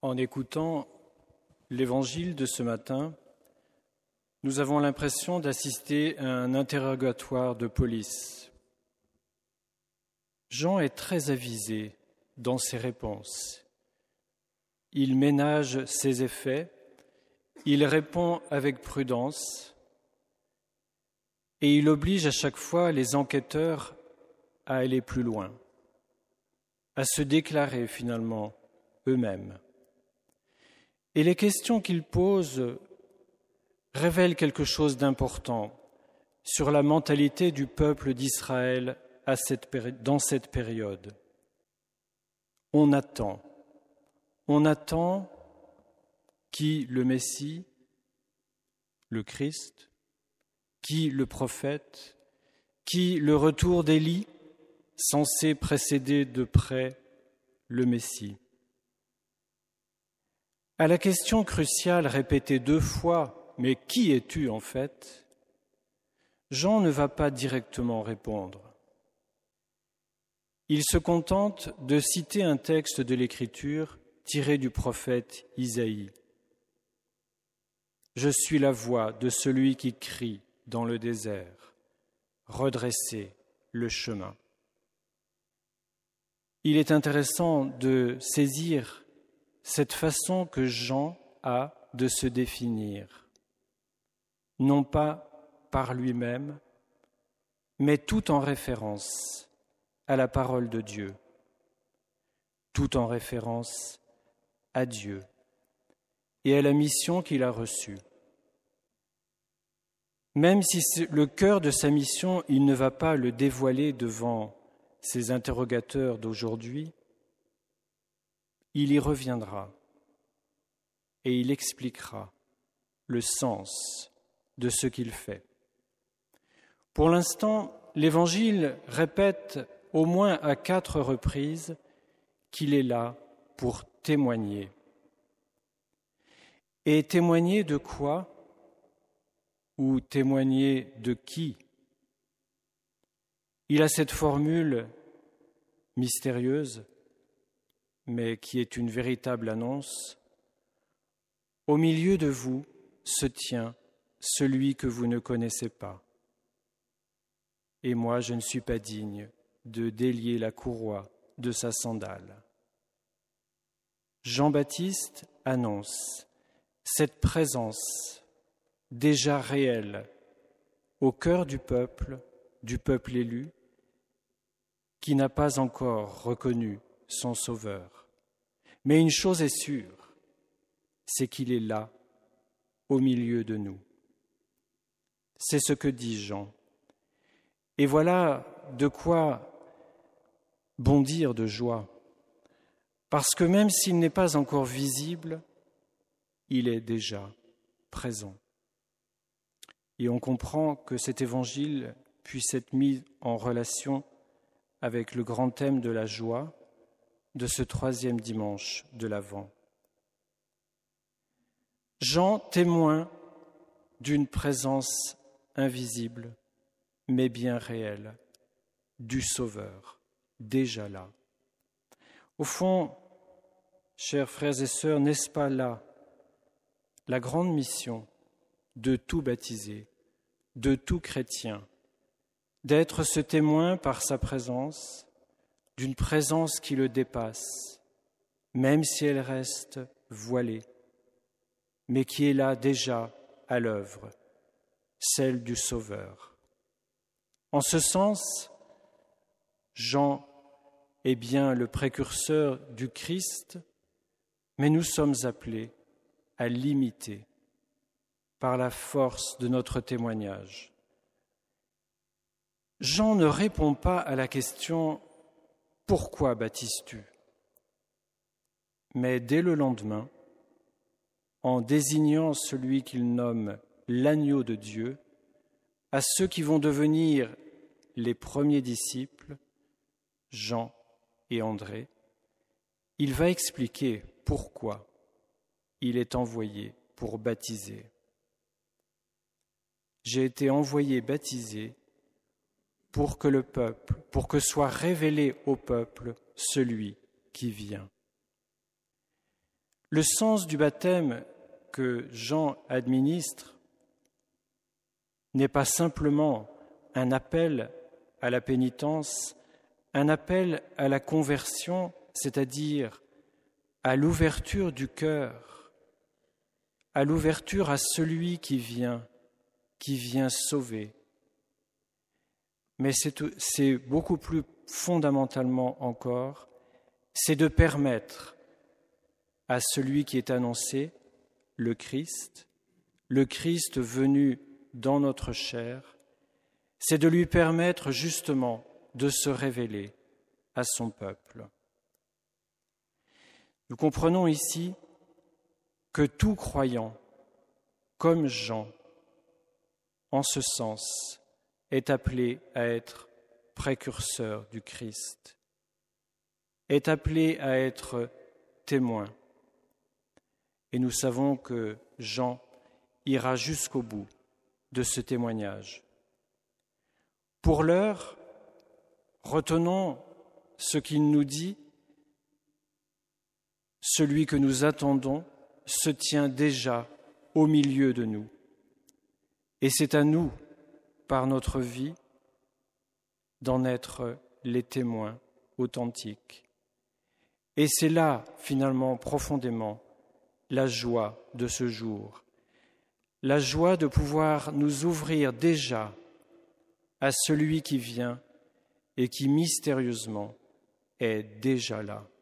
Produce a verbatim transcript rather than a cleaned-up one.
En écoutant l'évangile de ce matin, nous avons l'impression d'assister à un interrogatoire de police. Jean est très avisé dans ses réponses. Il ménage ses effets, il répond avec prudence et il oblige à chaque fois les enquêteurs à aller plus loin, à se déclarer finalement eux-mêmes. Et les questions qu'il pose révèlent quelque chose d'important sur la mentalité du peuple d'Israël à cette péri- dans cette période. On attend. On attend qui le Messie, le Christ, qui le prophète, qui le retour d'Élie, censé précéder de près le Messie. À la question cruciale répétée deux fois, « Mais qui es-tu en fait ?», Jean ne va pas directement répondre. Il se contente de citer un texte de l'Écriture tiré du prophète Isaïe. « Je suis la voix de celui qui crie dans le désert, redressez le chemin. » Il est intéressant de saisir cette façon que Jean a de se définir, non pas par lui-même, mais tout en référence à la parole de Dieu, tout en référence à Dieu et à la mission qu'il a reçue. Même si le cœur de sa mission, il ne va pas le dévoiler devant ses interrogateurs d'aujourd'hui, il y reviendra et il expliquera le sens de ce qu'il fait. Pour l'instant, l'Évangile répète au moins à quatre reprises qu'il est là pour témoigner. Et témoigner de quoi ou témoigner de qui ? Il a cette formule mystérieuse, mais qui est une véritable annonce. Au milieu de vous se tient celui que vous ne connaissez pas. Et moi, je ne suis pas digne de délier la courroie de sa sandale. Jean-Baptiste annonce cette présence déjà réelle au cœur du peuple, du peuple élu, qui n'a pas encore reconnu son Sauveur. Mais une chose est sûre, c'est qu'il est là, au milieu de nous. C'est ce que dit Jean. Et voilà de quoi bondir de joie, parce que même s'il n'est pas encore visible, il est déjà présent. Et on comprend que cet évangile puisse être mis en relation avec le grand thème de la joie de ce troisième dimanche de l'Avent. Jean témoin d'une présence invisible, mais bien réelle, du Sauveur, déjà là. Au fond, chers frères et sœurs, n'est-ce pas là la grande mission de tout baptisé, de tout chrétien, d'être ce témoin par sa présence, d'une présence qui le dépasse, même si elle reste voilée, mais qui est là déjà à l'œuvre, celle du Sauveur. En ce sens, Jean est bien le précurseur du Christ, mais nous sommes appelés à l'imiter par la force de notre témoignage. Jean ne répond pas à la question « Pourquoi baptises-tu ?», mais dès le lendemain, en désignant celui qu'il nomme l'agneau de Dieu, à ceux qui vont devenir les premiers disciples, Jean et André, il va expliquer pourquoi il est envoyé pour baptiser. J'ai été envoyé baptiser pour que le peuple, pour que soit révélé au peuple celui qui vient. Le sens du baptême que Jean administre n'est pas simplement un appel à la pénitence, un appel à la conversion, c'est-à-dire à l'ouverture du cœur, à l'ouverture à celui qui vient, qui vient sauver. Mais c'est, c'est beaucoup plus fondamentalement encore, c'est de permettre à celui qui est annoncé, le Christ, le Christ venu dans notre chair, c'est de lui permettre justement de se révéler à son peuple. Nous comprenons ici que tout croyant, comme Jean, en ce sens, est appelé à être précurseur du Christ, est appelé à être témoin. Et nous savons que Jean ira jusqu'au bout de ce témoignage. Pour l'heure, retenons ce qu'il nous dit. Celui que nous attendons se tient déjà au milieu de nous. Et c'est à nous, par notre vie, d'en être les témoins authentiques. Et c'est là, finalement, profondément, la joie de ce jour, la joie de pouvoir nous ouvrir déjà à celui qui vient et qui mystérieusement est déjà là.